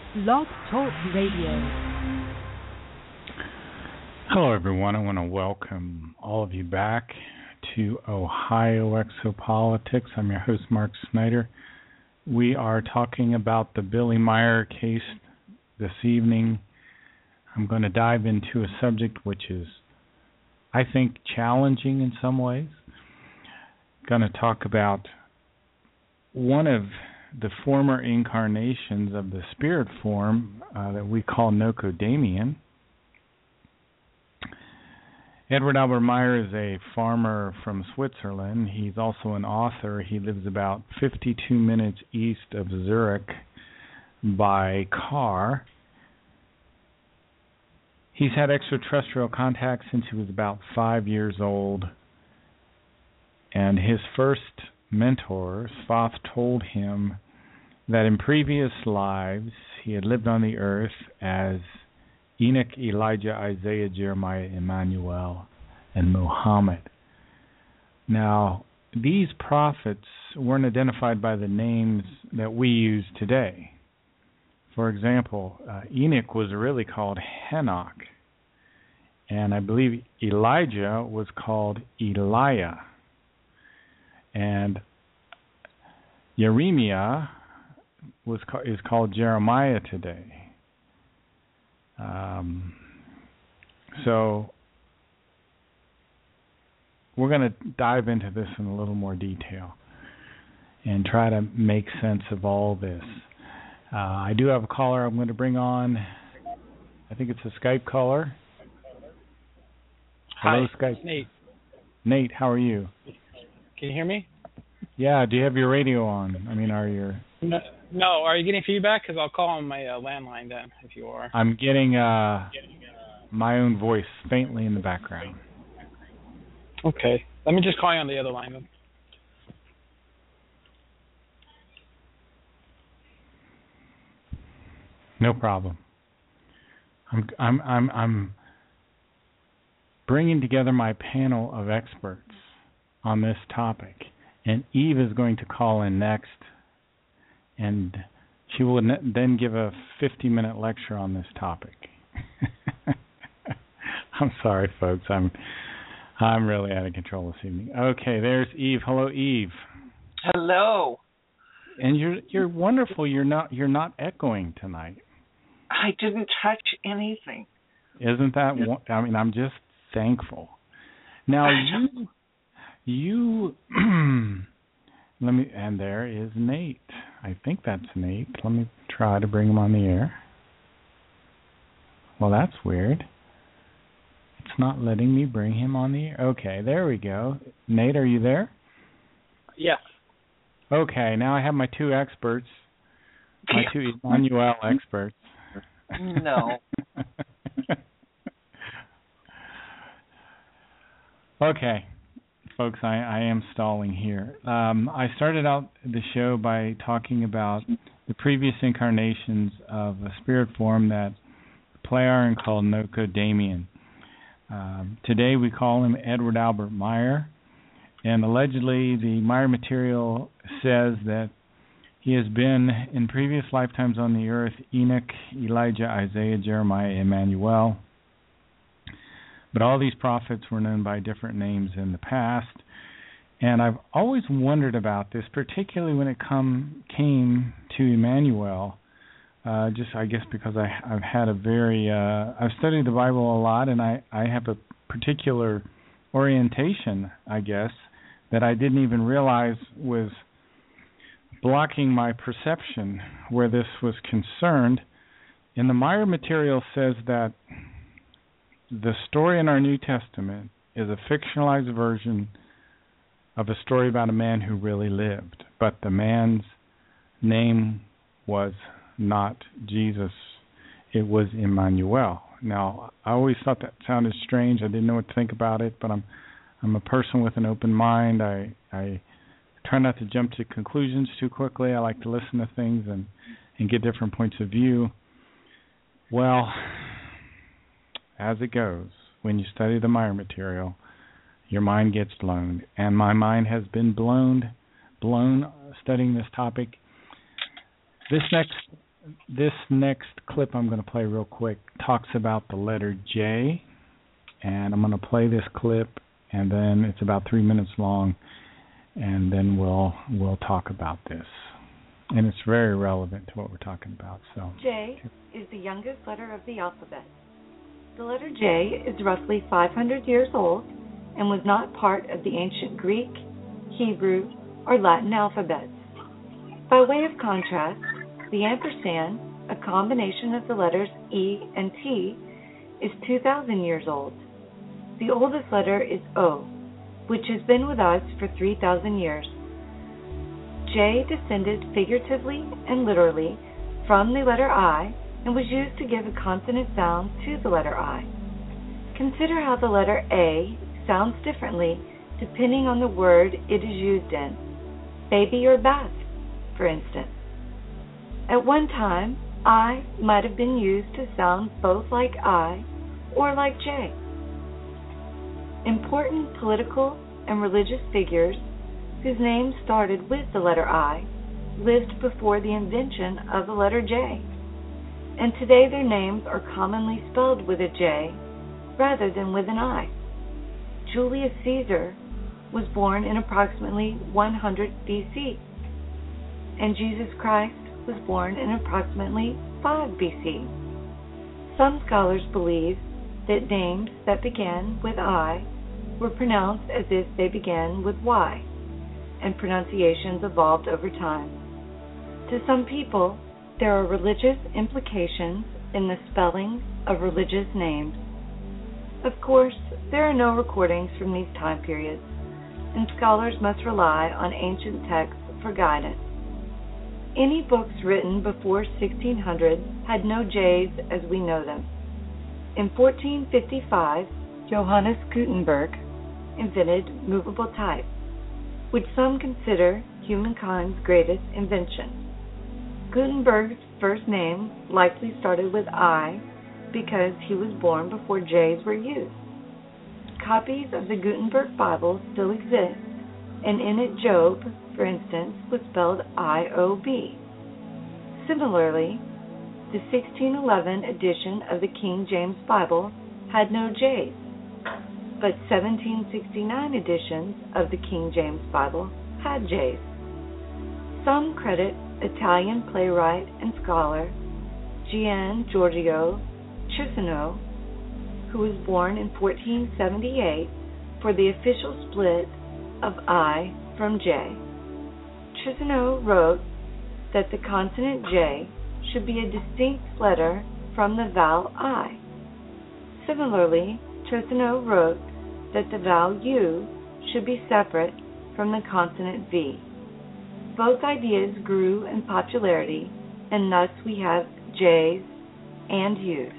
Blog Talk Radio. Hello, everyone. I want to welcome all of you back to Ohio Exopolitics. I'm your host, Mark Snyder. We are talking about the Billy Meier case this evening. I'm going to dive into a subject which is, I think, challenging in some ways. I'm going to talk about one of the former incarnations of the spirit form that we call Nocodamian. Edward Albert Meier is a farmer from Switzerland. He's also an author. He lives about 52 minutes east of Zurich by car. He's had extraterrestrial contact since he was about 5 years old. And his first mentor, Thoth, told him that in previous lives he had lived on the earth as Enoch, Elijah, Isaiah, Jeremiah, Emmanuel, and Muhammad. Now, these prophets weren't identified by the names that we use today. For example, Enoch was really called Henoch, and I believe Elijah was called Elijah, and Jeremiah is called Jeremiah today. So we're going to dive into this in a little more detail and try to make sense of all this. I do have a caller I'm going to bring on. I think it's a Skype caller. Hello, Hi, Skype. Nate. Nate, how are you? Can you hear me? Yeah, do you have your radio on? Are you... No, are you getting feedback? Because I'll call on my landline then, if you are. I'm getting my own voice faintly in the background. Okay. Let me just call you on the other line then. No problem. I'm bringing together my panel of experts on this topic, and Eve is going to call in next, and she will then give a 50-minute lecture on this topic. I'm sorry, folks. I'm really out of control this evening. Okay, there's Eve. Hello, Eve. Hello. And you're wonderful. You're not echoing tonight. I didn't touch anything. Isn't that? I'm just thankful. Now you let me. And there is Nate. I think that's Nate. Let me try to bring him on the air. Well, that's weird. It's not letting me bring him on the air. Okay, there we go. Nate, are you there? Yes. Okay, now I have my two experts, my two Emmanuel experts. No. Okay, folks, I am stalling here. I started out the show by talking about the previous incarnations of a spirit form that Plejaren called Nocodamian. Today we call him Edward Albert Meier, and allegedly the Meier material says that he has been in previous lifetimes on the earth Enoch, Elijah, Isaiah, Jeremiah, Emmanuel. But all these prophets were known by different names in the past, and I've always wondered about this, particularly when it came to Emmanuel. Just, I guess, because I've had I've studied the Bible a lot, and I have a particular orientation, I guess, that I didn't even realize was blocking my perception where this was concerned. And the Meier material says that the story in our New Testament is a fictionalized version of a story about a man who really lived, but the man's name was not Jesus, it was Emmanuel. Now, I always thought that sounded strange. I didn't know what to think about it, but I'm a person with an open mind. I try not to jump to conclusions too quickly. I like to listen to things and get different points of view. Well, as it goes, when you study the Meier material, your mind gets blown. And my mind has been blown studying this topic. This next this next clip I'm going to play real quick talks about the letter J, and I'm going to play this clip, and then it's about 3 minutes long, and then we'll talk about this. And it's very relevant to what we're talking about. So J is the youngest letter of the alphabet. The letter J is roughly 500 years old and was not part of the ancient Greek, Hebrew, or Latin alphabets. By way of contrast, the ampersand, a combination of the letters E and T, is 2,000 years old. The oldest letter is O, which has been with us for 3,000 years. J descended figuratively and literally from the letter I and was used to give a consonant sound to the letter I. Consider how the letter A sounds differently depending on the word it is used in. Baby or bath, for instance. At one time, I might have been used to sound both like I or like J. Important political and religious figures whose names started with the letter I lived before the invention of the letter J, and today their names are commonly spelled with a J rather than with an I. Julius Caesar was born in approximately 100 BC, and Jesus Christ was born in approximately 5 BC. Some scholars believe that names that began with I were pronounced as if they began with Y, and pronunciations evolved over time. To some people, there are religious implications in the spelling of religious names. Of course, there are no recordings from these time periods, and scholars must rely on ancient texts for guidance. Any books written before 1600 had no J's as we know them. In 1455, Johannes Gutenberg invented movable type, which some consider humankind's greatest invention. Gutenberg's first name likely started with I because he was born before J's were used. Copies of the Gutenberg Bible still exist, and in it Job, for instance, was spelled I-O-B. Similarly, the 1611 edition of the King James Bible had no J's, but 1769 editions of the King James Bible had J's. Some credit Italian playwright and scholar Gian Giorgio Chissano, who was born in 1478, for the official split of I from J. Chissano wrote that the consonant J should be a distinct letter from the vowel I. Similarly, Chissano wrote that the vowel U should be separate from the consonant V. Both ideas grew in popularity, and thus we have J's and U's.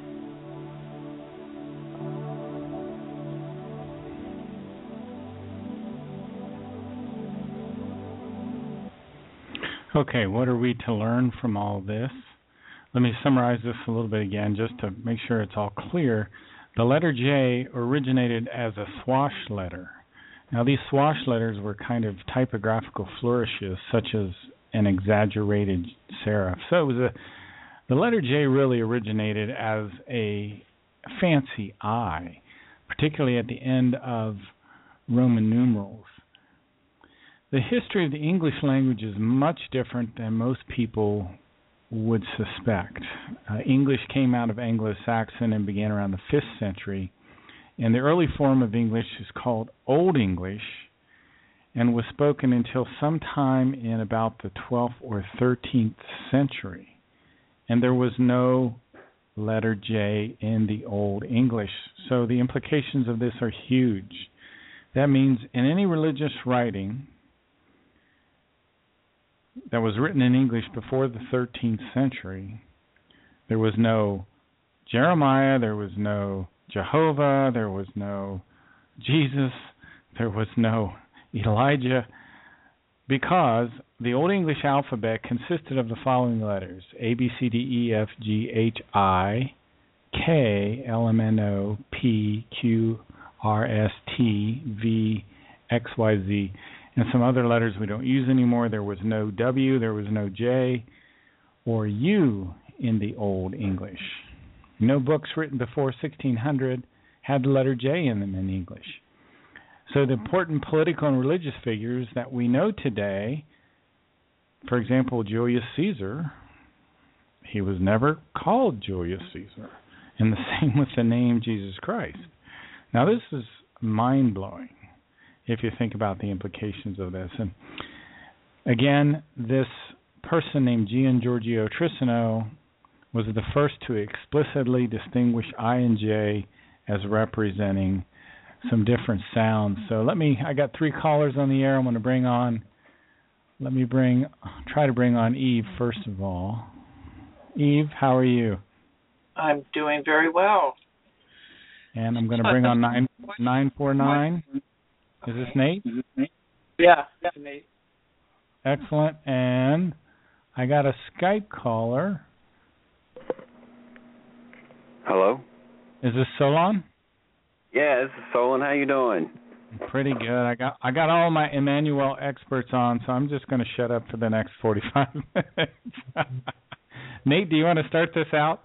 Okay, what are we to learn from all this? Let me summarize this a little bit again just to make sure it's all clear. The letter J originated as a swash letter. Now, these swash letters were kind of typographical flourishes, such as an exaggerated serif. So the letter J really originated as a fancy I, particularly at the end of Roman numerals. The history of the English language is much different than most people would suspect. English came out of Anglo-Saxon and began around the 5th century, and the early form of English is called Old English and was spoken until sometime in about the 12th or 13th century. And there was no letter J in the Old English, so the implications of this are huge. That means in any religious writing that was written in English before the 13th century, there was no Jeremiah, there was no Jehovah, there was no Jesus, there was no Elijah, because the Old English alphabet consisted of the following letters: A, B, C, D, E, F, G, H, I, K, L, M, N, O, P, Q, R, S, T, V, X, Y, Z, and some other letters we don't use anymore. There was no W, there was no J, or U in the Old English. No books written before 1600 had the letter J in them in English. So the important political and religious figures that we know today, for example, Julius Caesar, he was never called Julius Caesar. And the same with the name Jesus Christ. Now this is mind-blowing if you think about the implications of this. And again, this person named Gian Giorgio Trissino was the first to explicitly distinguish I and J as representing some different sounds. So I got 3 callers on the air I'm going to bring on. Try to bring on Eve first of all. Eve, how are you? I'm doing very well. And I'm going to bring on 949. Is this Nate? Yeah, that's Nate. Excellent. And I got a Skype caller. Hello? Is this Solon? Yeah, this is Solon. How you doing? Pretty good. I got all my Emmanuel experts on, so I'm just going to shut up for the next 45 minutes. Nate, do you want to start this out?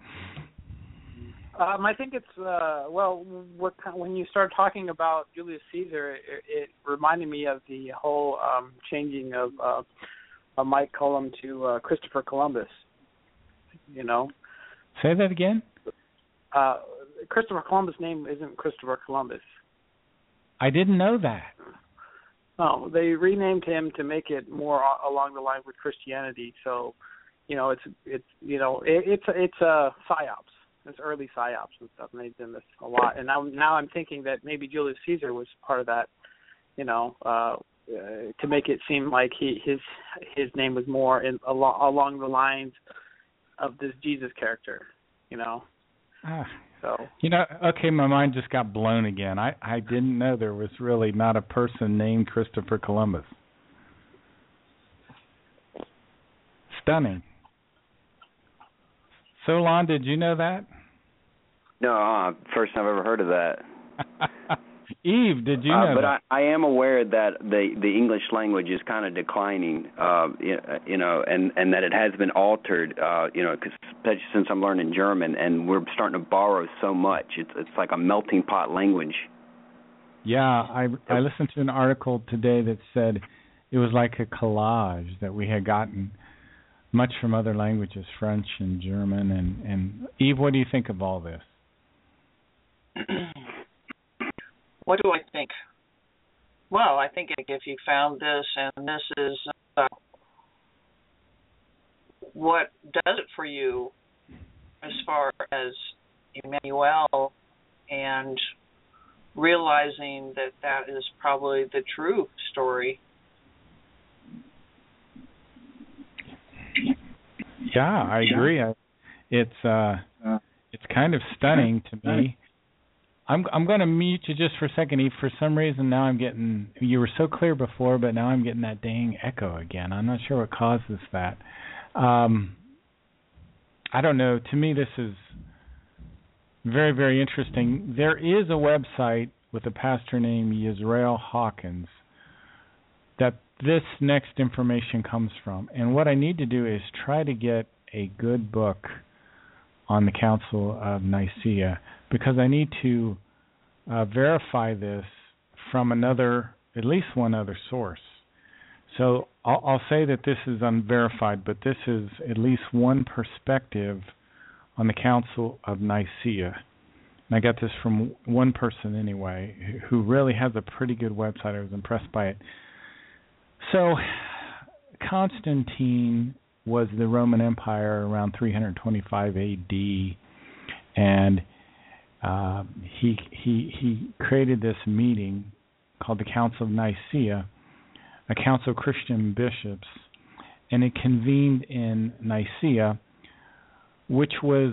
I think it's when you start talking about Julius Caesar, it reminded me of the whole changing of Mike Cullum to Christopher Columbus. You know. Say that again. Christopher Columbus' name isn't Christopher Columbus. I didn't know that. Oh, they renamed him to make it more along the lines with Christianity. So, it's psyops. It's early psyops and stuff, and they've done this a lot. And now I'm thinking that maybe Julius Caesar was part of that, to make it seem like his name was more along the lines of this Jesus character, So. Okay, my mind just got blown again. I didn't know there was really not a person named Christopher Columbus. Stunning. Solon, did you know that? No, first I've ever heard of that. Eve, did you know that? But I am aware that the English language is kind of declining, and that it has been altered, especially since I'm learning German, and we're starting to borrow so much. It's like a melting pot language. Yeah, I listened to an article today that said it was like a collage that we had gotten much from other languages, French and German. And Eve, what do you think of all this? What do I think? Well, I think if you found this, and this is what does it for you as far as Emmanuel and realizing that is probably the true story. Yeah, I agree. It's kind of stunning to me. I'm going to mute you just for a second, Eve. For some reason now you were so clear before, but now I'm getting that dang echo again. I'm not sure what causes that. I don't know. To me, this is very, very interesting. There is a website with a pastor named Yisrael Hawkins that this next information comes from. And what I need to do is try to get a good book on the Council of Nicaea, because I need to verify this from at least one other source. So I'll say that this is unverified, but this is at least one perspective on the Council of Nicaea. And I got this from one person anyway, who really has a pretty good website. I was impressed by it. So Constantine was the Roman Empire around 325 A.D., and he created this meeting called the Council of Nicaea, a council of Christian bishops, and it convened in Nicaea, which was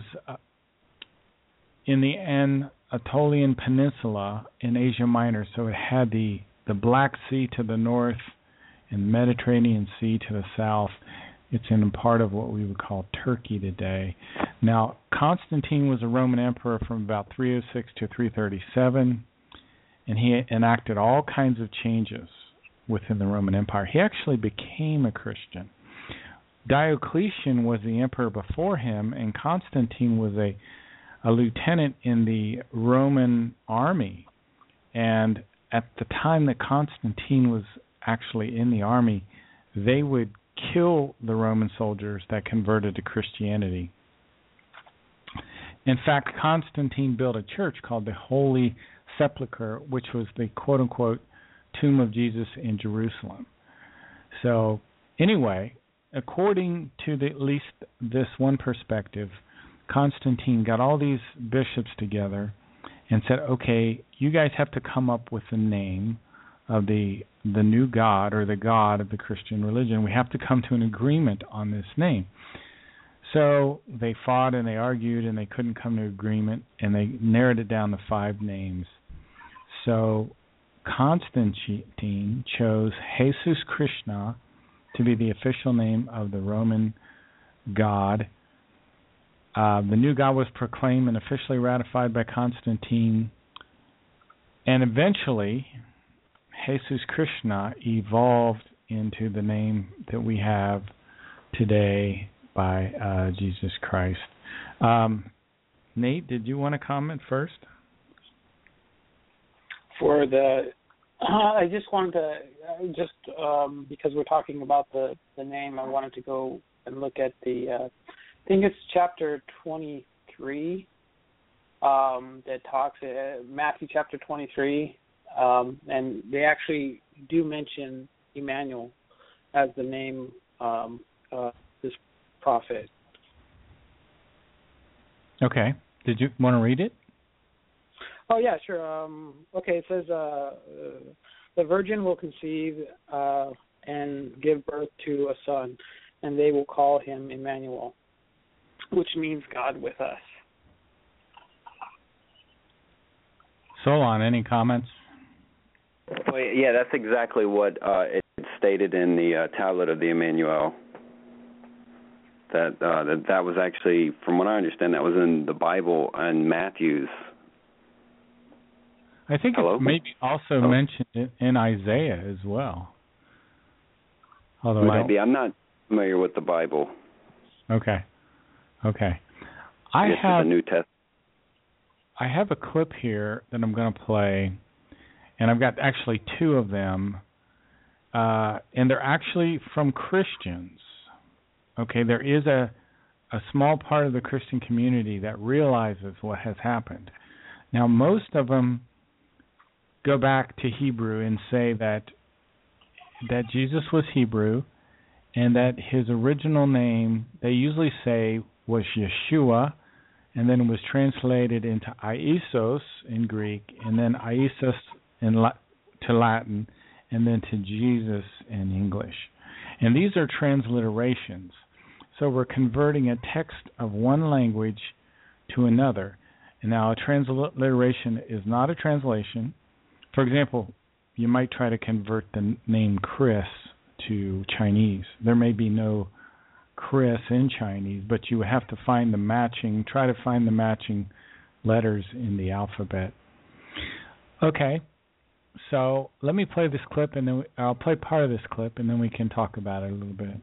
in the Anatolian Peninsula in Asia Minor. So it had the Black Sea to the north and the Mediterranean Sea to the south. It's in a part of what we would call Turkey today. Now, Constantine was a Roman emperor from about 306 to 337, and he enacted all kinds of changes within the Roman Empire. He actually became a Christian. Diocletian was the emperor before him, and Constantine was a lieutenant in the Roman army. And at the time that Constantine was actually in the army, they would kill the Roman soldiers that converted to Christianity. In fact, Constantine built a church called the Holy Sepulchre, which was the quote-unquote tomb of Jesus in Jerusalem. So, anyway, according to at least this one perspective, Constantine got all these bishops together and said, okay, you guys have to come up with the name of the new God or the God of the Christian religion. We have to come to an agreement on this name. So they fought and they argued and they couldn't come to agreement, and they narrowed it down to 5 names. So Constantine chose Jesus Krishna to be the official name of the Roman God. The new God was proclaimed and officially ratified by Constantine, and eventually Jesus Krishna evolved into the name that we have today by Jesus Christ. Nate, did you want to comment first? For the, I just wanted to, because we're talking about the name, I wanted to go and look at the, I think it's chapter 23 that talks, Matthew chapter 23, and they actually do mention Emmanuel as the name of this prophet. Okay. Did you want to read it? Oh, yeah, sure. Okay, it says, the virgin will conceive and give birth to a son, and they will call him Emmanuel, which means God with us. Solon, any comments? Well, yeah, that's exactly what it stated in the tablet of the Emmanuel. That was actually, from what I understand, that was in the Bible and Matthew's. I think it's maybe also mentioned in Isaiah as well. Although it might be. I'm not familiar with the Bible. Okay. I have the New Testament. I have a clip here that I'm going to play, and I've got actually 2 of them, and they're actually from Christians. Okay, there is a small part of the Christian community that realizes what has happened. Now, most of them go back to Hebrew and say that Jesus was Hebrew and that his original name, they usually say, was Yeshua, and then was translated into Iesous in Greek, and then Iesous to Latin, and then to Jesus in English. And these are transliterations. So we're converting a text of one language to another. And now a transliteration is not a translation. For example, you might try to convert the name Chris to Chinese. There may be no Chris in Chinese, but you have to try to find the matching letters in the alphabet. Okay, so let me play this clip, and then I'll play part of this clip, and then we can talk about it a little bit.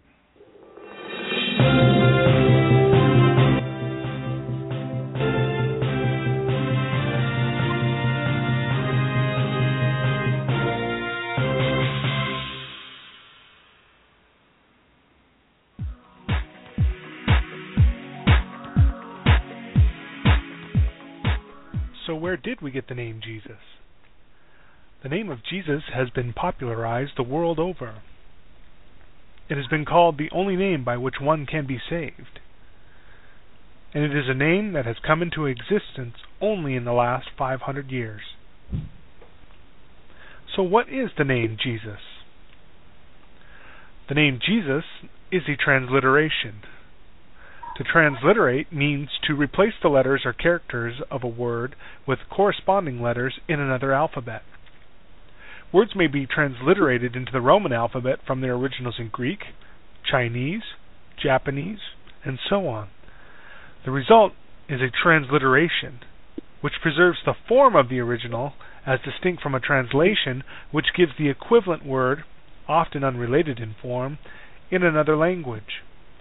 So where did we get the name Jesus? The name of Jesus has been popularized the world over. It has been called the only name by which one can be saved. And it is a name that has come into existence only in the last 500 years. So what is the name Jesus? The name Jesus is a transliteration. To transliterate means to replace the letters or characters of a word with corresponding letters in another alphabet. Words may be transliterated into the Roman alphabet from their originals in Greek, Chinese, Japanese, and so on. The result is a transliteration, which preserves the form of the original as distinct from a translation, which gives the equivalent word, often unrelated in form, in another language.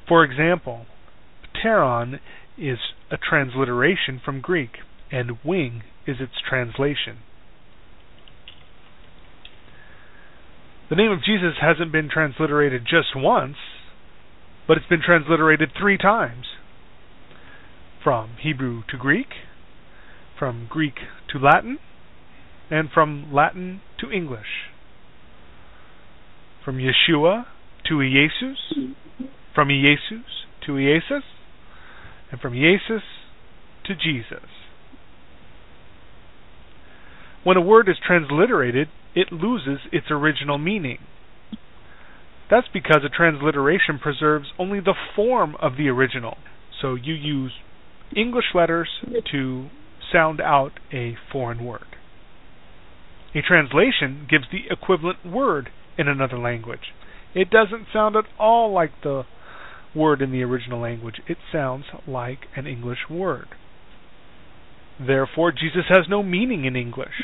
For example, pteron is a transliteration from Greek, and wing is its translation. The name of Jesus hasn't been transliterated just once, but it's been transliterated 3 times. From Hebrew to Greek, from Greek to Latin, and from Latin to English. From Yeshua to Iesus, from Iesus to Iesus, and from Iesus to Jesus. When a word is transliterated, it loses its original meaning. That's because a transliteration preserves only the form of the original. So you use English letters to sound out a foreign word. A translation gives the equivalent word in another language. It doesn't sound at all like the word in the original language. It sounds like an English word. Therefore, Jesus has no meaning in English.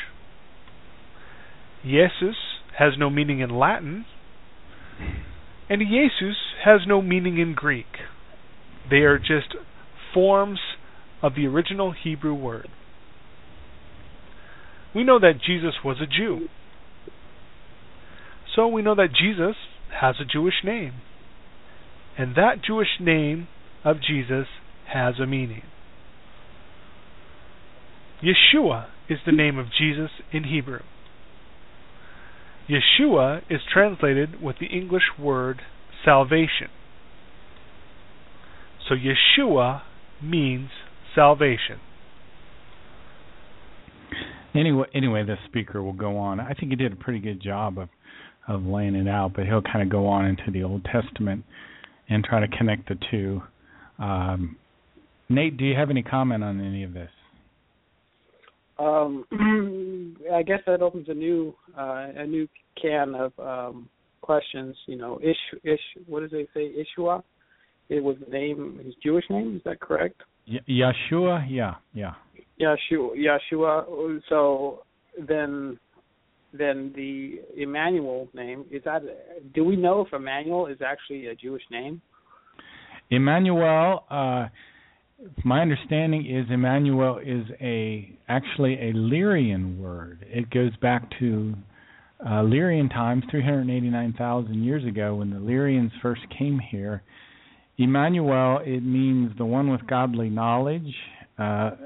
Jesus has no meaning in Latin, and Jesus has no meaning in Greek. They are just forms of the original Hebrew word. We know that Jesus was a Jew. So we know that Jesus has a Jewish name. And that Jewish name of Jesus has a meaning. Yeshua is the name of Jesus in Hebrew. Yeshua is translated with the English word salvation. So Yeshua means salvation. Anyway, the speaker will go on. I think he did a pretty good job of laying it out, but he'll kind of go on into the Old Testament and try to connect the two. Nate, do you have any comment on any of this? I guess that opens a new can of questions. You know, what does they say? Ishua? It was the name, his Jewish name. Is that correct? Yeshua, yeah. Yeshua. So then the Emmanuel name, is that? Do we know if Emmanuel is actually a Jewish name? Emmanuel. My understanding is Emmanuel is actually a Lyrian word. It goes back to Lyrian times, 389,000 years ago, when the Lyrians first came here. Emmanuel, it means the one with godly knowledge of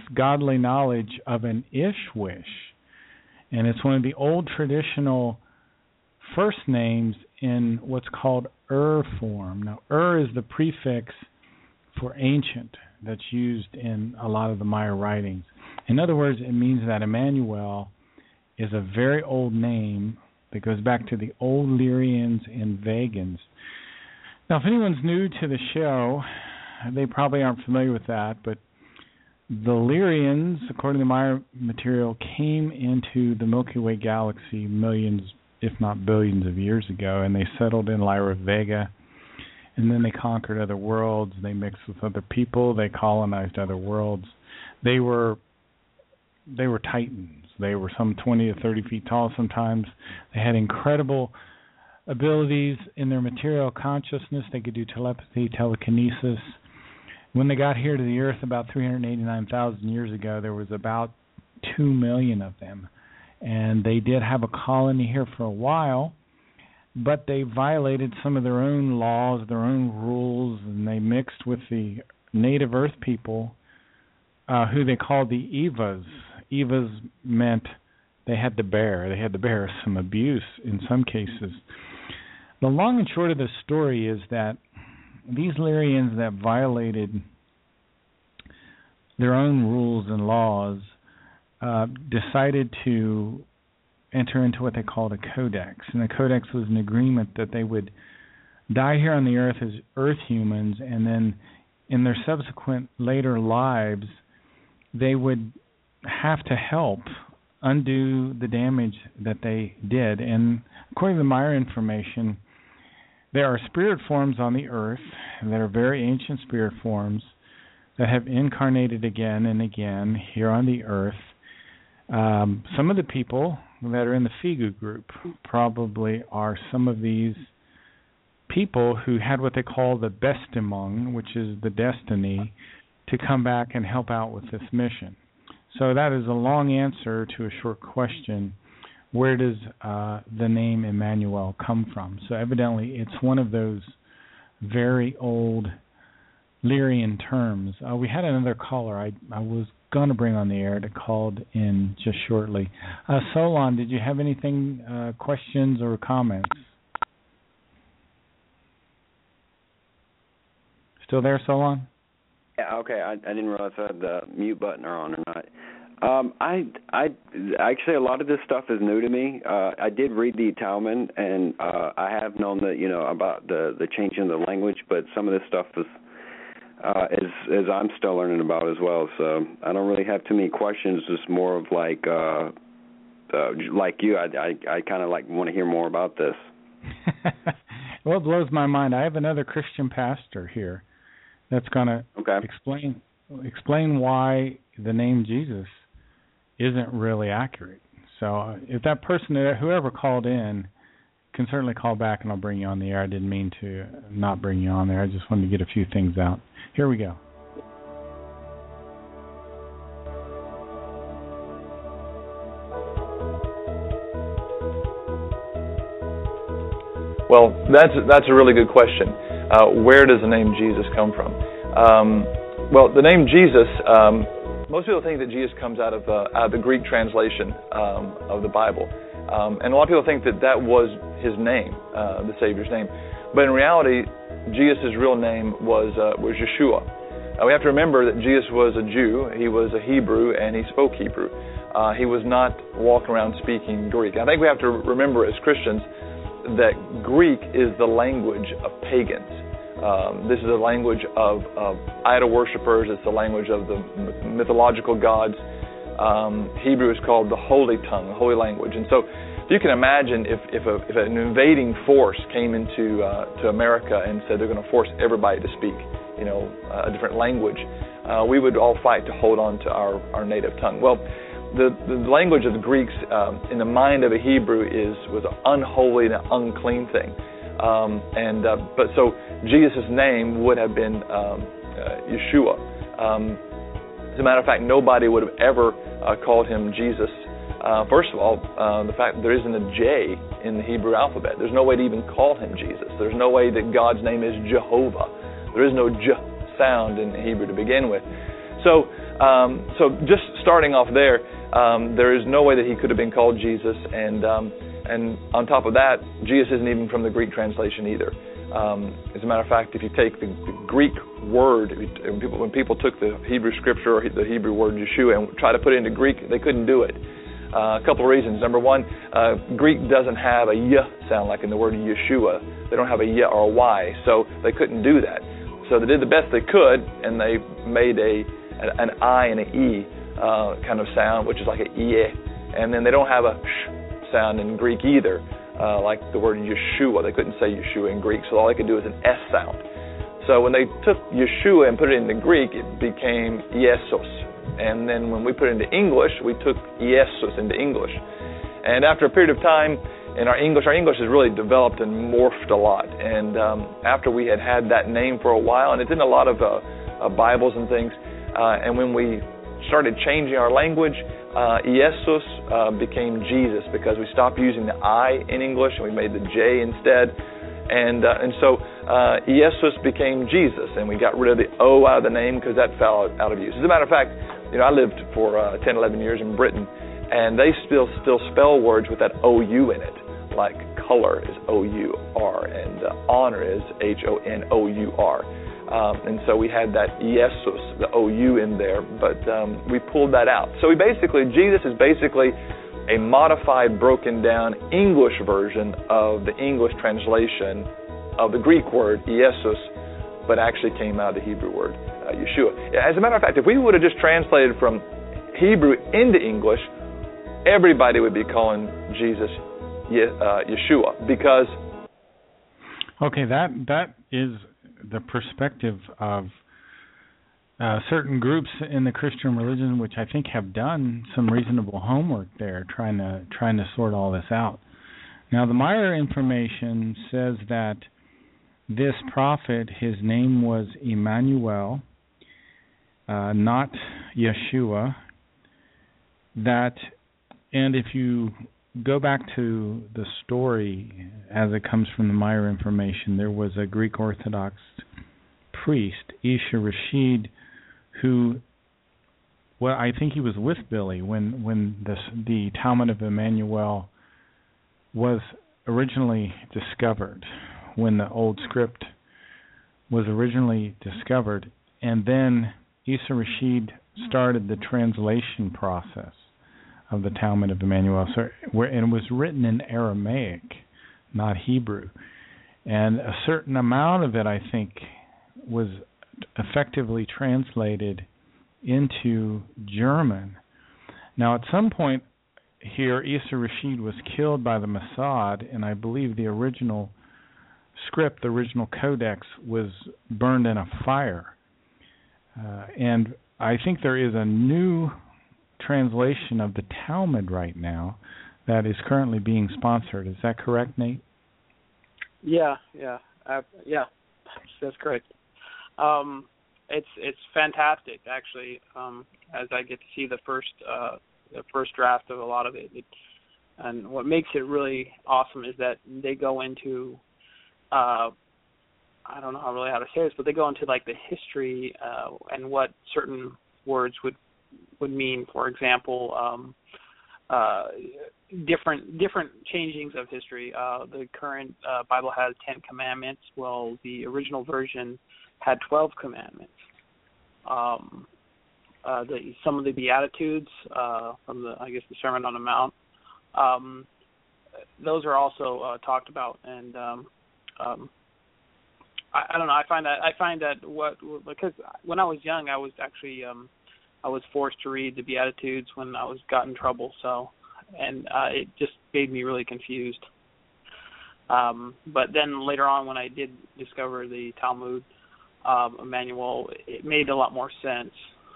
an Ishwish. And it's one of the old traditional first names in what's called form. Now, is the prefix for ancient that's used in a lot of the Maya writings. In other words, it means that Emmanuel is a very old name that goes back to the old Lyrians and Vagans. Now, if anyone's new to the show, they probably aren't familiar with that, but the Lyrians, according to Maya material, came into the Milky Way galaxy millions, if not billions of years ago, and they settled in Lyra Vega. And then they conquered other worlds. They mixed with other people. They colonized other worlds. They were titans. They were some 20 to 30 feet tall sometimes. They had incredible abilities in their material consciousness. They could do telepathy, telekinesis. When they got here to the Earth about 389,000 years ago, there was about 2 million of them. And they did have a colony here for a while, but they violated some of their own laws, their own rules, and they mixed with the native Earth people, who they called the Evas. Evas meant they had to bear some abuse in some cases. The long and short of the story is that these Lyrians that violated their own rules and laws decided to enter into what they called a codex. And the codex was an agreement that they would die here on the Earth as Earth humans, and then in their subsequent later lives, they would have to help undo the damage that they did. And according to the Maya information, there are spirit forms on the Earth that are very ancient spirit forms that have incarnated again and again here on the Earth. Some of the people that are in the Figu group probably are some of these people who had what they call the bestimung, which is the destiny, to come back and help out with this mission. So that is a long answer to a short question. Where does the name Emmanuel come from? So evidently it's one of those very old Lyrian terms. We had another caller I was going to bring on the air that called in just shortly. Solon, did you have anything, questions or comments? Still there, Solon? Yeah, okay. I didn't realize I had the mute button on or not. I actually, a lot of this stuff is new to me. I did read the Talmud, and I have known that, about the changing of the language, but some of this stuff is I'm still learning about as well. So I don't really have too many questions. Just more of like you. I kind of want to hear more about this. Well, it blows my mind. I have another Christian pastor here that's going to explain why the name Jesus isn't really accurate. So if that person, whoever called in, can certainly call back and I'll bring you on the air. I didn't mean to not bring you on there. I just wanted to get a few things out. Here we go. Well, that's a really good question. Where does the name Jesus come from? Well, the name Jesus, most people think that Jesus comes out of the Greek translation of the Bible. And a lot of people think that was his name, the Savior's name. But in reality, Jesus' real name was Yeshua. We have to remember that Jesus was a Jew, he was a Hebrew, and he spoke Hebrew. He was not walking around speaking Greek. I think we have to remember as Christians that Greek is the language of pagans. This is the language of idol worshippers. It's the language of the mythological gods. Hebrew is called the holy tongue, the holy language. And so you can imagine if an invading force came into to America and said they're going to force everybody to speak, a different language, we would all fight to hold on to our native tongue. Well, the language of the Greeks in the mind of a Hebrew was an unholy and an unclean thing. But so Jesus' name would have been Yeshua. As a matter of fact, nobody would have ever called him Jesus. First of all, the fact that there isn't a J in the Hebrew alphabet. There's no way to even call him Jesus. There's no way that God's name is Jehovah. There is no J sound in Hebrew to begin with. So just starting off there is no way that he could have been called Jesus. And on top of that, Jesus isn't even from the Greek translation either. As a matter of fact, if you take the Greek word, when people took the Hebrew scripture or the Hebrew word Yeshua and tried to put it into Greek, they couldn't do it. A couple of reasons. Number one, Greek doesn't have a Y sound like in the word Yeshua. They don't have a Y or a Y, so they couldn't do that. So they did the best they could, and they made an I and an E kind of sound, which is like a E. And then they don't have a sh sound in Greek either, like the word Yeshua. They couldn't say Yeshua in Greek, so all they could do is an S sound. So when they took Yeshua and put it into Greek, it became Iesus. And then when we put it into English, we took Iesus into English. And after a period of time, in our English has really developed and morphed a lot. And after we had that name for a while, and it's in a lot of Bibles and things, and when we started changing our language, Iesus became Jesus because we stopped using the I in English and we made the J instead. And so Iesus became Jesus, and we got rid of the O out of the name because that fell out of use. As a matter of fact, I lived for 10, 11 years in Britain, and they still spell words with that O-U in it, like color is O-U-R, and honor is H-O-N-O-U-R. And so we had that Iesus, the O-U in there, but we pulled that out. So Jesus is basically a modified, broken down English version of the English translation of the Greek word Iesus, but actually came out of the Hebrew word Yeshua. As a matter of fact, if we would have just translated from Hebrew into English, everybody would be calling Jesus Yeshua because... Okay, that is the perspective of certain groups in the Christian religion, which I think have done some reasonable homework there, trying to sort all this out. Now, the Meyer information says that this prophet, his name was Emmanuel, not Yeshua. And if you go back to the story as it comes from the Meyer information, there was a Greek Orthodox priest, Isha Rashid, who, well, I think he was with Billy when the Talmud of Emmanuel was originally discovered, when the old script was originally discovered, and then Isa Rashid started the translation process of the Talmud of Emmanuel, and it was written in Aramaic, not Hebrew. And a certain amount of it, I think, was effectively translated into German. Now, at some point here, Isa Rashid was killed by the Mossad, and I believe the original script, the original codex, was burned in a fire. And I think there is a new translation of the Talmud right now that is currently being sponsored. Is that correct, Nate? Yeah, that's correct. It's fantastic, actually. As I get to see the first draft of a lot of it, and what makes it really awesome is that they go into I don't know really how to say this, but they go into like the history and what certain words would mean. For example, different changings of history. The current Bible has 10 commandments. Well, the original version had 12 commandments. Some of the Beatitudes from the Sermon on the Mount. Those are also talked about, and I don't know. I find that because when I was young, I was actually I was forced to read the Beatitudes when I got in trouble. And it just made me really confused. But then later on, when I did discover the Talmud Emmanuel, it made a lot more sense.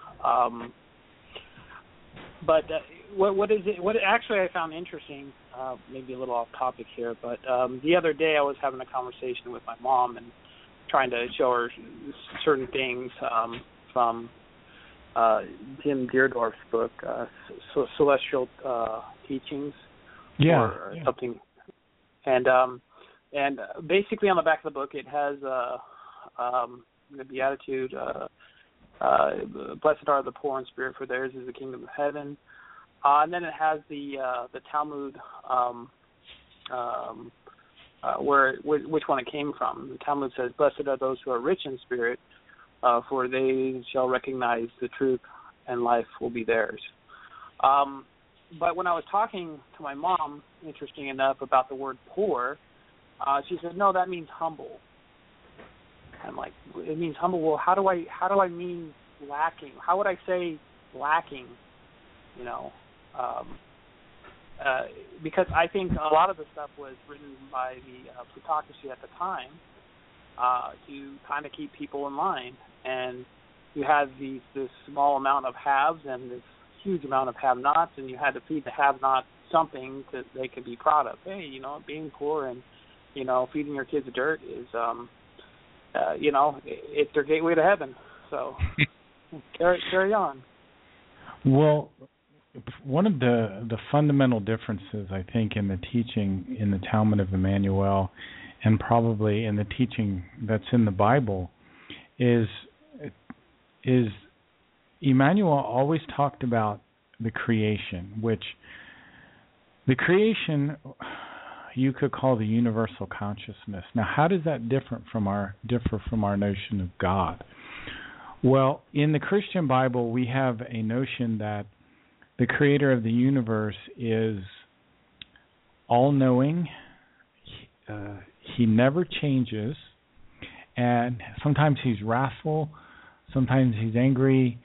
But what is it? What actually I found interesting, maybe a little off topic here, but the other day I was having a conversation with my mom and trying to show her certain things from Jim Deerdorf's book, Celestial Teachings, or something. And basically on the back of the book it has the Beatitude, blessed are the poor in spirit, for theirs is the kingdom of heaven. And then it has the Talmud, which one it came from. The Talmud says, blessed are those who are rich in spirit, for they shall recognize the truth, and life will be theirs. But when I was talking to my mom, interesting enough, about the word poor, she said, no, that means humble. I'm like, it means humble. Well, how do I mean lacking? How would I say lacking? Because I think a lot of the stuff was written by the plutocracy at the time to kind of keep people in line, and you had this small amount of haves and this huge amount of have-nots, and you had to feed the have-nots something that they could be proud of. Hey, being poor and feeding your kids dirt is it's their gateway to heaven. So carry on. Well, one of the fundamental differences, I think, in the teaching in the Talmud of Emmanuel, and probably in the teaching that's in the Bible, is Emmanuel always talked about the creation, which the creation you could call the universal consciousness. Now, how does that differ from our notion of God? Well, in the Christian Bible, we have a notion that the creator of the universe is all-knowing. He never changes, and sometimes he's wrathful, sometimes he's angry.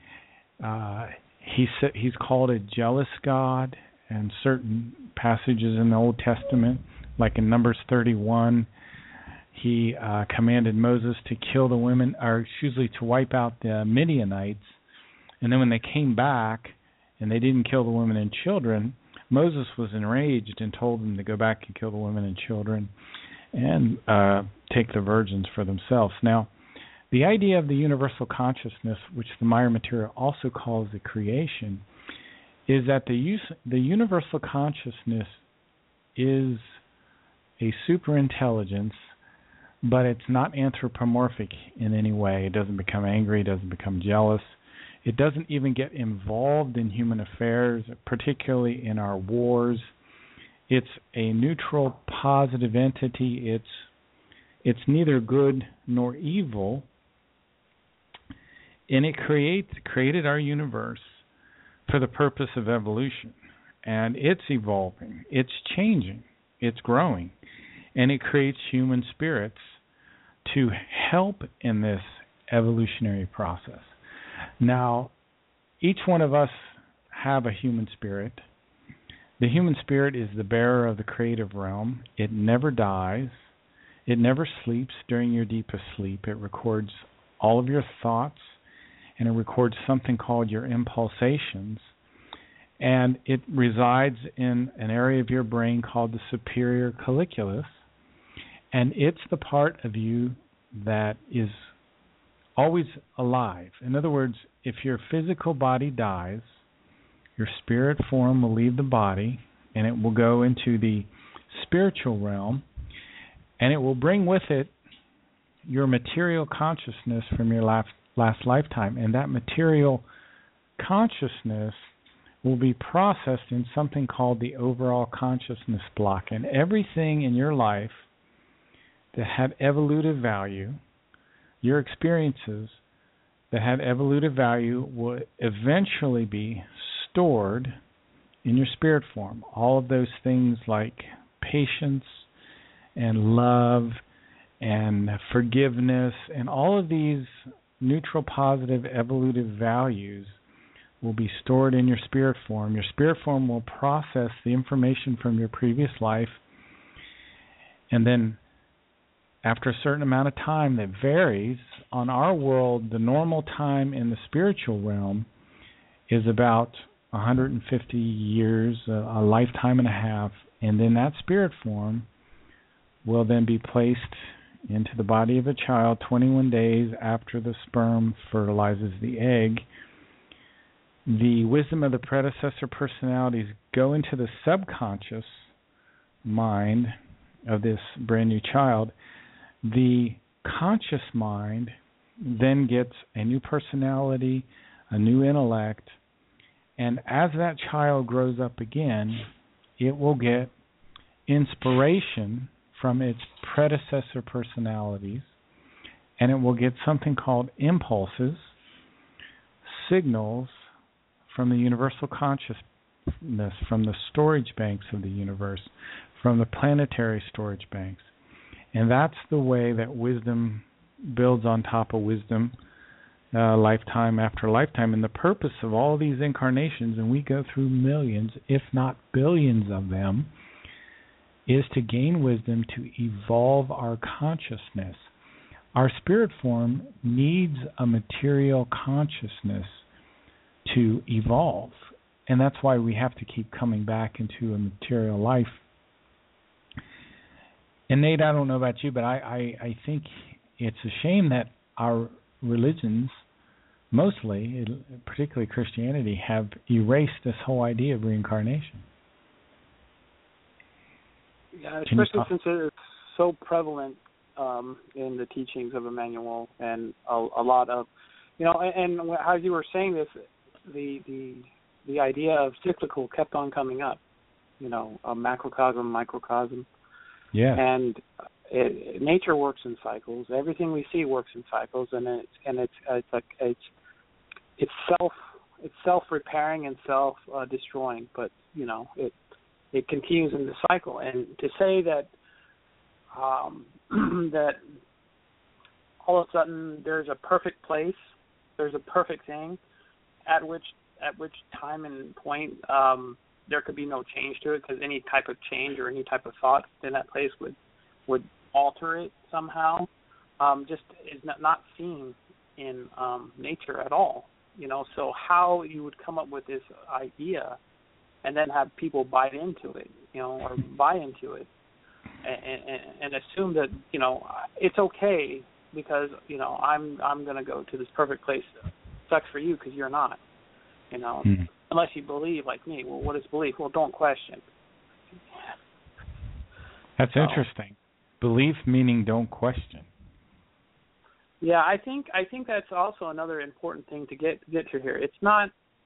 He's called a jealous God, and certain passages in the Old Testament, like in Numbers 31, he commanded Moses to kill the women, to wipe out the Midianites. And then when they came back and they didn't kill the women and children, Moses was enraged and told them to go back and kill the women and children. and take the virgins for themselves. Now, the idea of the universal consciousness, which the Meyer material also calls the creation, is that the universal consciousness is a superintelligence, but it's not anthropomorphic in any way. It doesn't become angry, it doesn't become jealous. It doesn't even get involved in human affairs, particularly in our wars. It's a neutral, positive entity. It's neither good nor evil. And it created our universe for the purpose of evolution. And it's evolving, it's changing, it's growing. And it creates human spirits to help in this evolutionary process. Now, each one of us have a human spirit. The human spirit is the bearer of the creative realm. It never dies. It never sleeps during your deepest sleep. It records all of your thoughts, and it records something called your impulsations. And it resides in an area of your brain called the superior colliculus. And it's the part of you that is always alive. In other words, if your physical body dies, your spirit form will leave the body, and it will go into the spiritual realm, and it will bring with it your material consciousness from your last lifetime. And that material consciousness will be processed in something called the overall consciousness block. And everything in your life that had evolutive value, your experiences that had evolutive value, will eventually be stored in your spirit form. All of those things like patience and love and forgiveness and all of these neutral, positive, evolutive values will be stored in your spirit form. Your spirit form will process the information from your previous life, and then after a certain amount of time that varies, on our world, the normal time in the spiritual realm is about 150 years, a lifetime and a half, and then that spirit form will then be placed into the body of a child 21 days after the sperm fertilizes the egg. The wisdom of the predecessor personalities go into the subconscious mind of this brand new child. The conscious mind then gets a new personality, a new intellect, and as that child grows up again, it will get inspiration from its predecessor personalities, and it will get something called impulses, signals from the universal consciousness, from the storage banks of the universe, from the planetary storage banks. And that's the way that wisdom builds on top of wisdom, lifetime after lifetime. And the purpose of all these incarnations, and we go through millions, if not billions of them, is to gain wisdom to evolve our consciousness. Our spirit form needs a material consciousness to evolve. And that's why we have to keep coming back into a material life. And Nate, I don't know about you, but I think it's a shame that our religions, mostly, particularly Christianity, have erased this whole idea of reincarnation. Yeah, especially since it's so prevalent in the teachings of Emmanuel, and a lot of, and as you were saying this, the idea of cyclical kept on coming up, a macrocosm, microcosm. Yeah. And nature works in cycles. Everything we see works in cycles, and it's self-repairing and self-destroying. But it continues in the cycle. And to say that that all of a sudden there's a perfect place, there's a perfect thing, at which time and point there could be no change to it, because any type of change or any type of thought in that place would alter it somehow. Just is not seen in nature at all. So how you would come up with this idea and then have people buy into it, or buy into it, and assume that it's okay because I'm going to go to this perfect place. Sucks for you because you're not. Unless you believe like me. Well, what is belief? Well, don't question. That's interesting. Belief meaning don't question. Yeah, I think that's also another important thing to get to here. It's not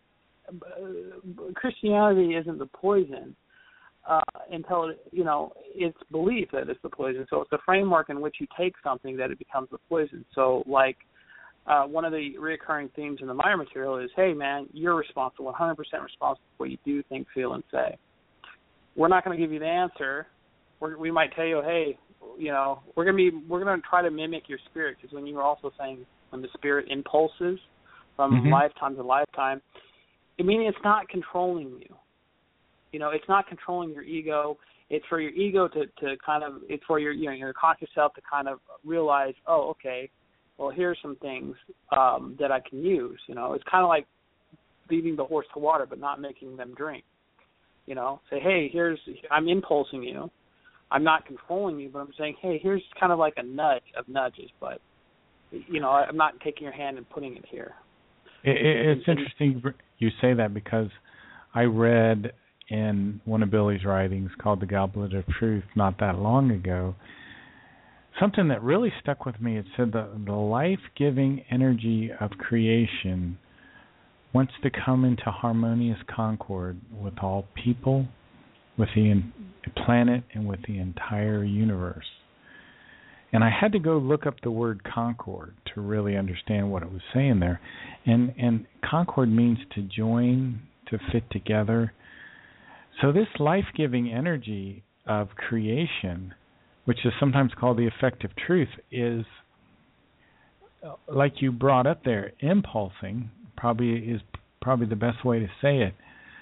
Christianity isn't the poison until it's belief that it's the poison. So it's the framework in which you take something that it becomes the poison. So like one of the recurring themes in the Meyer material is, hey man, you're responsible, 100% responsible for what you do, think, feel, and say. We're not going to give you the answer. We might tell you, hey, we're going to try to mimic your spirit, because when you were also saying when the spirit impulses from lifetime to lifetime, it's not controlling you. It's not controlling your ego. It's for your ego to kind of, it's for your conscious self to kind of realize, oh, okay, well, here's some things that I can use. It's kind of like leading the horse to water but not making them drink. Say, hey, I'm impulsing you. I'm not controlling you, but I'm saying, hey, here's kind of like a nudge of nudges, but, I'm not taking your hand and putting it here. It's interesting you say that, because I read in one of Billy's writings called The Goblet of Truth not that long ago, something that really stuck with me. It said the life-giving energy of creation wants to come into harmonious concord with all people, with the planet, and with the entire universe. And I had to go look up the word concord to really understand what it was saying there. And concord means to join, to fit together. So this life-giving energy of creation, which is sometimes called the effective truth, is, like you brought up there, impulsing, probably the best way to say it,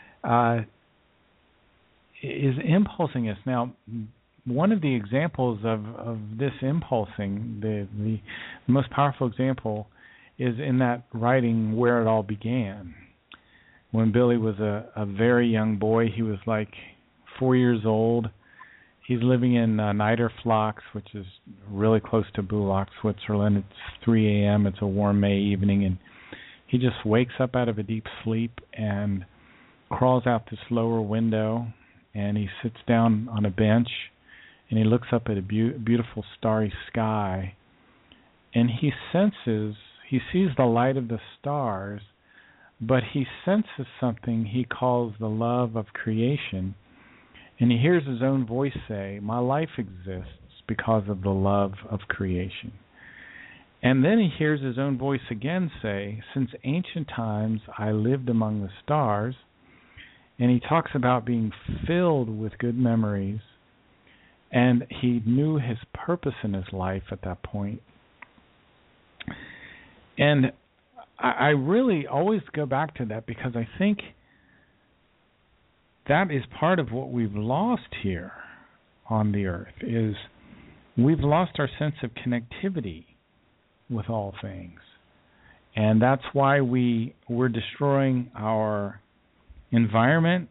is impulsing us. Now, one of the examples of this impulsing, the most powerful example, is in that writing Where It All Began. When Billy was a very young boy, he was like 4 years old. He's living in Niederflachs, which is really close to Bulach, Switzerland. It's 3 a.m. It's a warm May evening, and he just wakes up out of a deep sleep and crawls out this lower window, and he sits down on a bench, and he looks up at a beautiful starry sky, and he sees the light of the stars, but he senses something he calls the love of creation, and he hears his own voice say, my life exists because of the love of creation. And then he hears his own voice again say, since ancient times I lived among the stars, and he talks about being filled with good memories, and he knew his purpose in his life at that point. And I really always go back to that, because I think that is part of what we've lost here on the earth, is we've lost our sense of connectivity with all things. And that's why we're destroying our environment.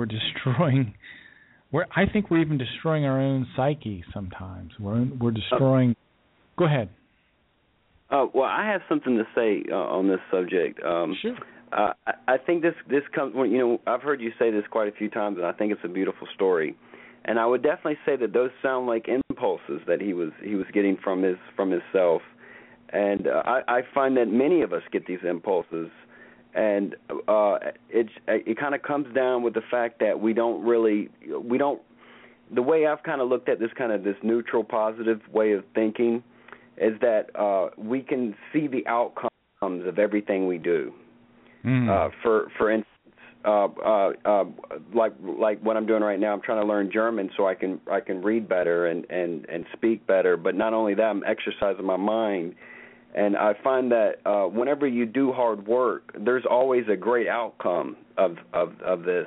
I think we're even destroying our own psyche sometimes. We're destroying. Go ahead. Well, I have something to say on this subject. Sure. I think this comes. I've heard you say this quite a few times, and I think it's a beautiful story. And I would definitely say that those sound like impulses that he was getting from himself. And I find that many of us get these impulses, and it kind of comes down with the fact that we don't. The way I've kind of looked at this neutral, positive way of thinking is that we can see the outcomes of everything we do. For instance, like what I'm doing right now, I'm trying to learn German so I can read better and speak better. But not only that, I'm exercising my mind. And I find that whenever you do hard work, there's always a great outcome of this.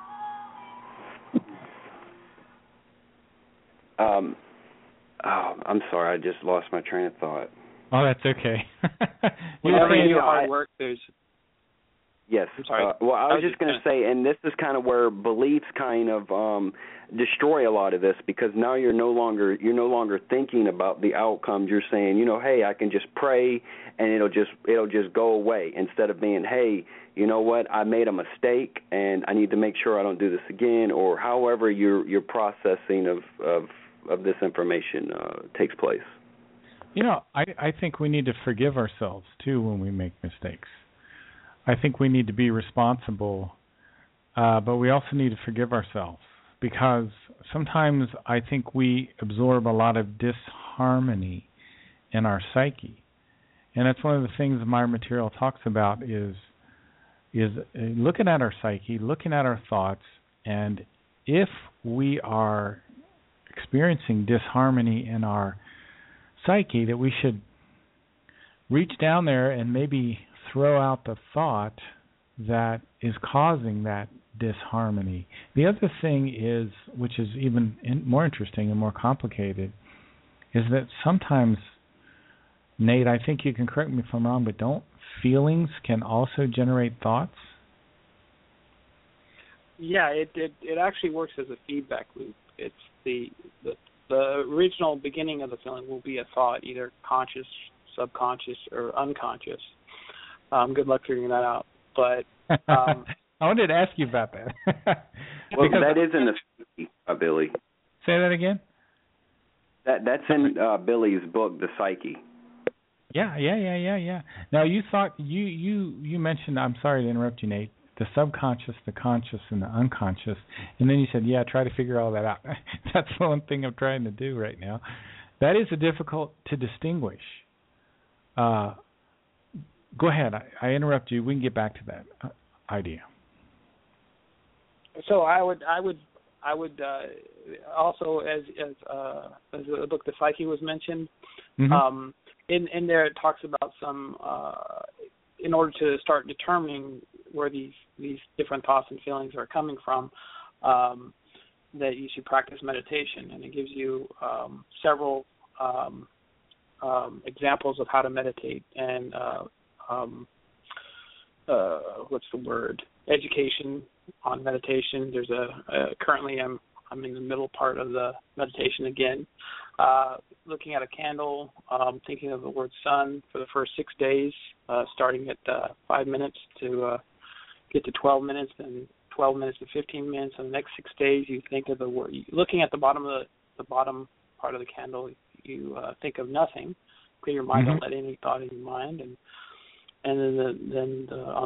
I'm sorry, I just lost my train of thought. Oh, that's okay. Whenever you do hard work, there's Yes. I'm sorry. Well, I was just going to say, and this is kind of where beliefs kind of destroy a lot of this, because now you're no longer thinking about the outcomes. You're saying, hey, I can just pray and it'll just go away, instead of being, hey, you know what, I made a mistake and I need to make sure I don't do this again, or however your processing of this information takes place. I think we need to forgive ourselves too when we make mistakes. I think we need to be responsible, but we also need to forgive ourselves, because sometimes I think we absorb a lot of disharmony in our psyche. And that's one of the things my material talks about is looking at our psyche, looking at our thoughts, and if we are experiencing disharmony in our psyche, that we should reach down there and maybe throw out the thought that is causing that disharmony. The other thing is, which is even more interesting and more complicated, is that sometimes, Nate, I think you can correct me if I'm wrong, but don't feelings can also generate thoughts? Yeah, it actually works as a feedback loop. It's the original beginning of the feeling will be a thought, either conscious, subconscious, or unconscious. Good luck figuring that out. But I wanted to ask you about that. Well, that is in the Psyche, Billy. Say that again? That's in Billy's book, The Psyche. Yeah. Now you thought you mentioned, I'm sorry to interrupt you, Nate, the subconscious, the conscious, and the unconscious, and then you said, yeah, try to figure all that out. That's the one thing I'm trying to do right now. That is difficult to distinguish. Go ahead. I interrupt you. We can get back to that idea. So I would also, as the book The Psyche was mentioned, mm-hmm. In there it talks about some in order to start determining where these different thoughts and feelings are coming from, that you should practice meditation, and it gives you several examples of how to meditate, and what's the word? Education on meditation. There's currently I'm in the middle part of the meditation again, looking at a candle, thinking of the word sun for the first 6 days, starting at 5 minutes to get to 12 minutes, and 12 minutes to 15 minutes. And the next 6 days, you think of the word. Looking at the bottom of the bottom part of the candle, you think of nothing. Clear your mind. Mm-hmm. Don't let any thought in your mind. And then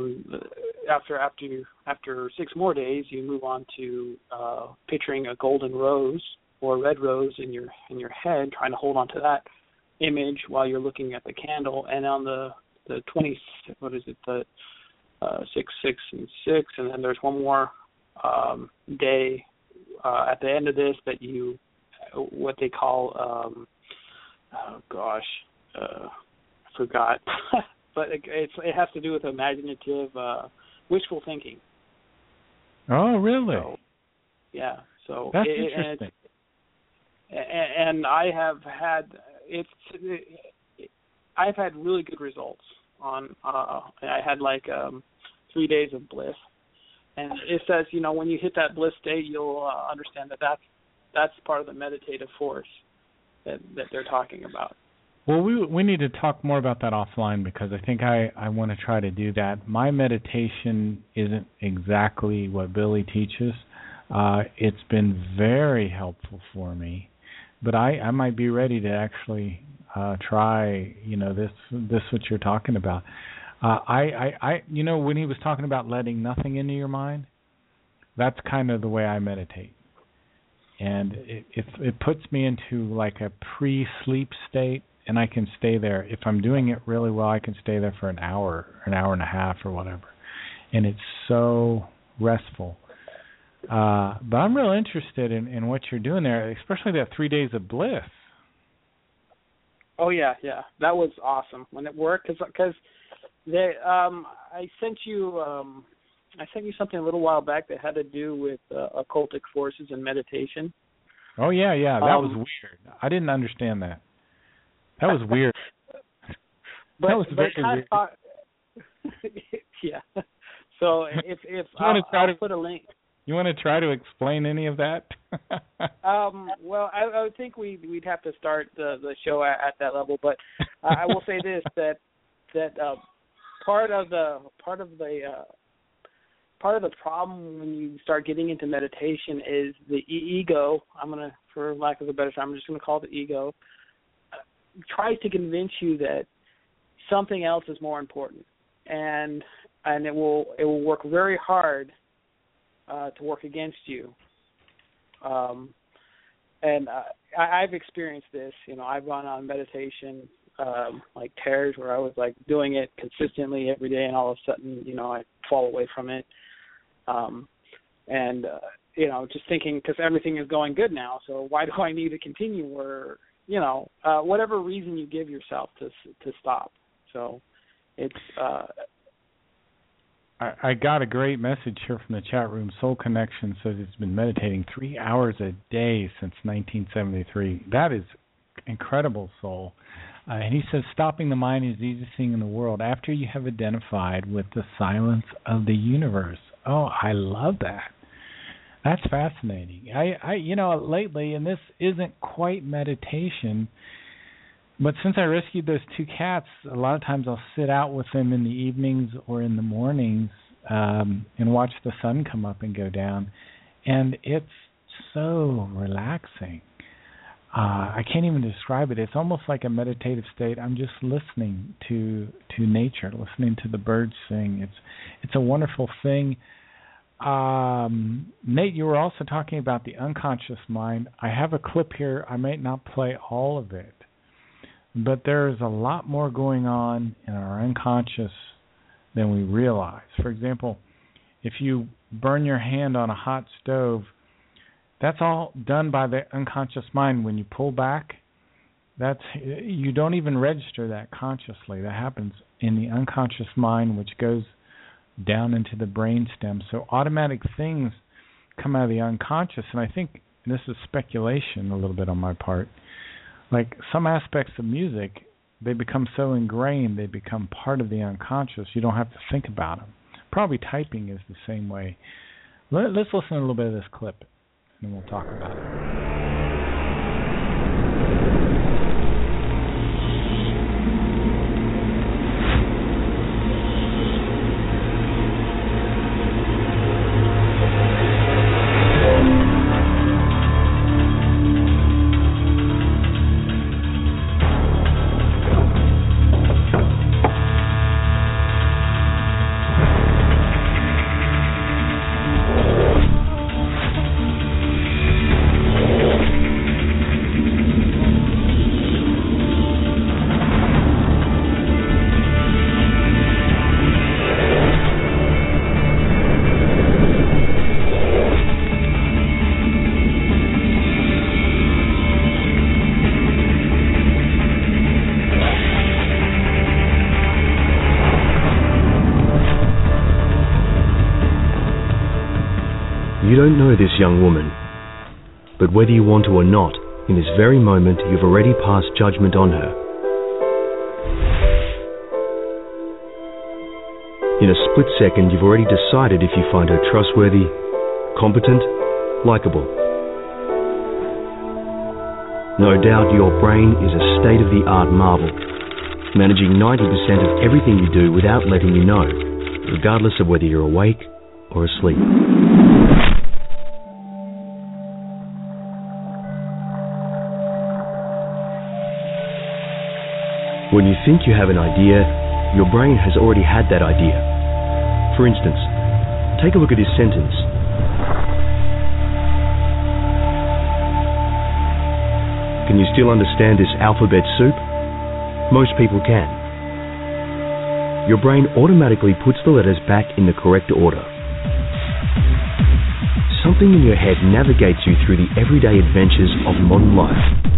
after 6 more days, you move on to picturing a golden rose or a red rose in your head, trying to hold on to that image while you're looking at the candle. And on the 20, what is it? The 6, 6, and 6, and then there's one more day at the end of this that you what they call I forgot. But it has to do with imaginative, wishful thinking. Oh, really? So, yeah. So that's interesting. And I have had I've had really good results on. I had 3 days of bliss, and it says when you hit that bliss state, you'll understand that's part of the meditative force that they're talking about. Well, we need to talk more about that offline, because I think I want to try to do that. My meditation isn't exactly what Billy teaches. It's been very helpful for me, but I might be ready to actually try this what you're talking about. I when he was talking about letting nothing into your mind, that's kind of the way I meditate. And it puts me into like a pre-sleep state, and I can stay there. If I'm doing it really well, I can stay there for an hour and a half or whatever. And it's so restful. But I'm real interested in what you're doing there, especially that 3 days of bliss. Oh, yeah. That was awesome when it worked, because I sent you something a little while back that had to do with occultic forces and meditation. Oh, yeah. That was weird. I didn't understand that. That was weird. That was very weird. Yeah. So if I'll put a link. You want to try to explain any of that? Well, I would think we'd have to start the show at that level, but I will say this, that part of the problem when you start getting into meditation is the ego. For lack of a better term, I'm just gonna call it the ego. Tries to convince you that something else is more important, and it will work very hard to work against you. And I've experienced this. I've gone on meditation like tears where I was like doing it consistently every day, and all of a sudden, I fall away from it. Just thinking, because everything is going good now, so why do I need to continue? Or whatever reason you give yourself to stop. So it's. I got a great message here from the chat room. Soul Connection says it's been meditating 3 hours a day since 1973. That is incredible, Soul. And he says stopping the mind is the easiest thing in the world after you have identified with the silence of the universe. Oh, I love that. That's fascinating. I lately, and this isn't quite meditation, but since I rescued those 2 cats, a lot of times I'll sit out with them in the evenings or in the mornings and watch the sun come up and go down, and it's so relaxing. I can't even describe it. It's almost like a meditative state. I'm just listening to nature, listening to the birds sing. It's a wonderful thing. Nate, you were also talking about the unconscious mind. I have a clip here. I might not play all of it, but there's a lot more going on in our unconscious than we realize. For example, if you burn your hand on a hot stove, that's all done by the unconscious mind. When you pull back, you don't even register that consciously. That happens in the unconscious mind, which goes down into the brainstem. So automatic things come out of the unconscious, and I think this is speculation a little bit on my part. Like some aspects of music, they become so ingrained, they become part of the unconscious. You don't have to think about them. Probably typing is the same way. Let's listen to a little bit of this clip, and we'll talk about it. You don't know this young woman, but whether you want to or not, in this very moment you've already passed judgment on her. In a split second you've already decided if you find her trustworthy, competent, likable. No doubt your brain is a state-of-the-art marvel, managing 90% of everything you do without letting you know, regardless of whether you're awake or asleep. When you think you have an idea, your brain has already had that idea. For instance, take a look at this sentence. Can you still understand this alphabet soup? Most people can. Your brain automatically puts the letters back in the correct order. Something in your head navigates you through the everyday adventures of modern life.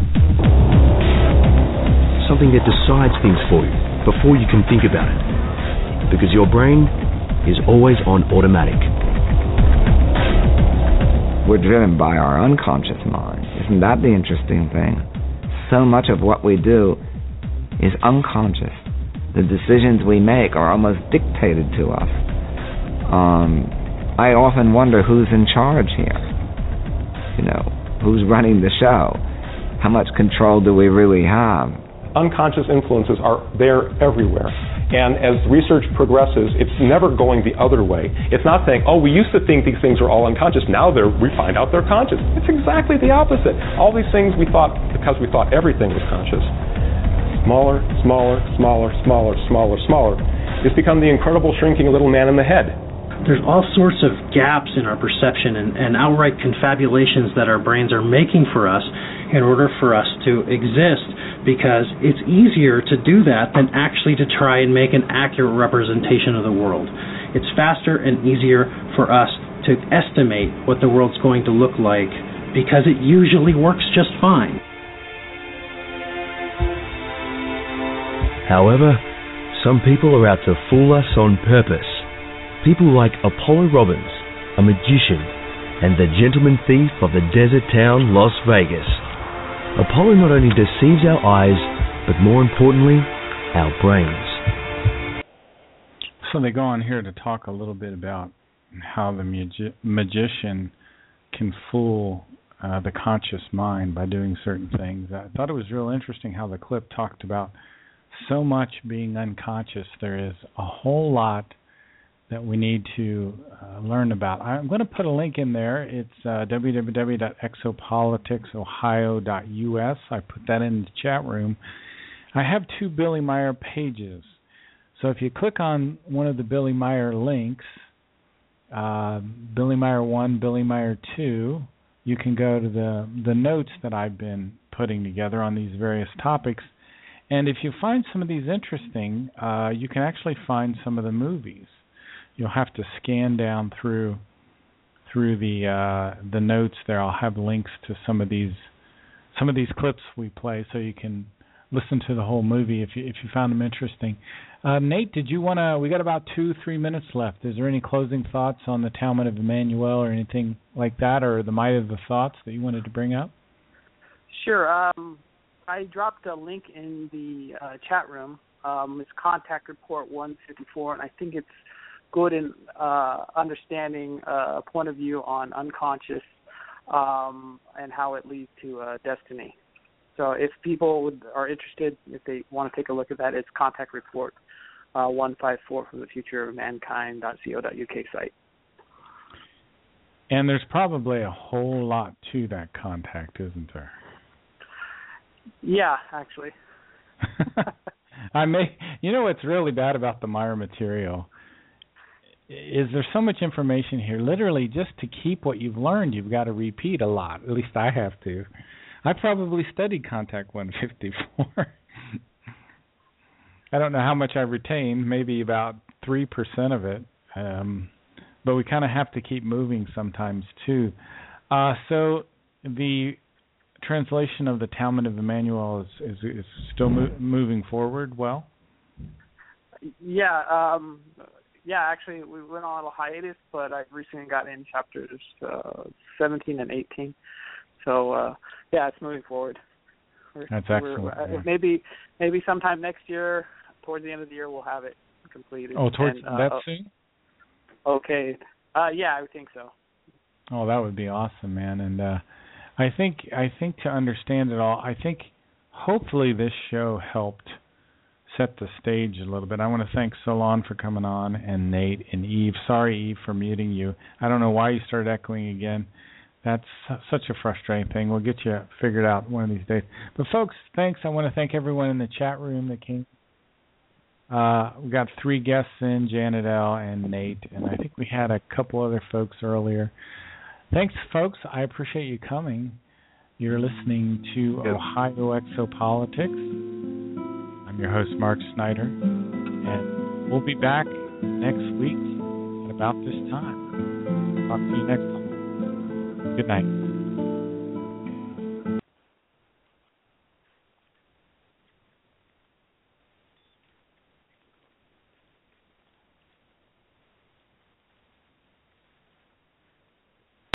Something that decides things for you before you can think about it. Because your brain is always on automatic. We're driven by our unconscious mind. Isn't that the interesting thing? So much of what we do is unconscious. The decisions we make are almost dictated to us. I often wonder who's in charge here. Who's running the show? How much control do we really have? Unconscious influences are there everywhere. And as research progresses, it's never going the other way. It's not saying, we used to think these things are all unconscious. Now we find out they're conscious. It's exactly the opposite. All these things we thought, because we thought everything was conscious, smaller, smaller, smaller, smaller, smaller, smaller. It's become the incredible shrinking little man in the head. There's all sorts of gaps in our perception and outright confabulations that our brains are making for us in order for us to exist, because it's easier to do that than actually to try and make an accurate representation of the world. It's faster and easier for us to estimate what the world's going to look like because it usually works just fine. However, some people are out to fool us on purpose. People like Apollo Robbins, a magician, and the gentleman thief of the desert town Las Vegas. Apollo not only deceives our eyes, but more importantly, our brains. So they go on here to talk a little bit about how the magician can fool the conscious mind by doing certain things. I thought it was real interesting how the clip talked about so much being unconscious. There is a whole lot that we need to learn about. I'm going to put a link in there. It's www.exopoliticsohio.us. I put that in the chat room. I have 2 Billy Meyer pages. So if you click on one of the Billy Meyer links, Billy Meyer 1, Billy Meyer 2, you can go to the notes that I've been putting together on these various topics. And if you find some of these interesting, you can actually find some of the movies. You'll have to scan down through the notes there. I'll have links to some of these clips we play, so you can listen to the whole movie if you found them interesting. Nate, did you want to? We got about 2-3 minutes left. Is there any closing thoughts on the Talmud of Emmanuel or anything like that, or the Might of the Thoughts that you wanted to bring up? Sure. I dropped a link in the chat room. It's Contact Report 154, and I think it's good in understanding a point of view on unconscious and how it leads to destiny. So if people are interested, if they want to take a look at that, it's Contact Report 154 from the Future of Mankind.co.uk site. And there's probably a whole lot to that contact, isn't there? Yeah, actually. You know what's really bad about the Meyer material is there's so much information here. Literally, just to keep what you've learned, you've got to repeat a lot. At least I have to. I probably studied Contact 154. I don't know how much I retained, maybe about 3% of it. But we kind of have to keep moving sometimes, too. So the translation of the Talmud of Emmanuel is still moving forward well? Yeah, actually, we went on a little hiatus, but I recently got in chapters 17 and 18. So, it's moving forward. That's excellent. Maybe sometime next year, towards the end of the year, we'll have it completed. Oh, towards that soon? Okay. I would think so. Oh, that would be awesome, man. And I think to understand it all, I think hopefully this show helped set the stage a little bit. I want to thank Solon for coming on, and Nate and Eve. Sorry, Eve, for muting you. I don't know why you started echoing again. That's such a frustrating thing. We'll get you figured out one of these days. But, folks, thanks. I want to thank everyone in the chat room that came. We got 3 guests in, Janet L. and Nate, and I think we had a couple other folks earlier. Thanks, folks. I appreciate you coming. You're listening to Ohio Exopolitics. I'm your host, Mark Snyder, and we'll be back next week at about this time. Talk to you next time. Good night.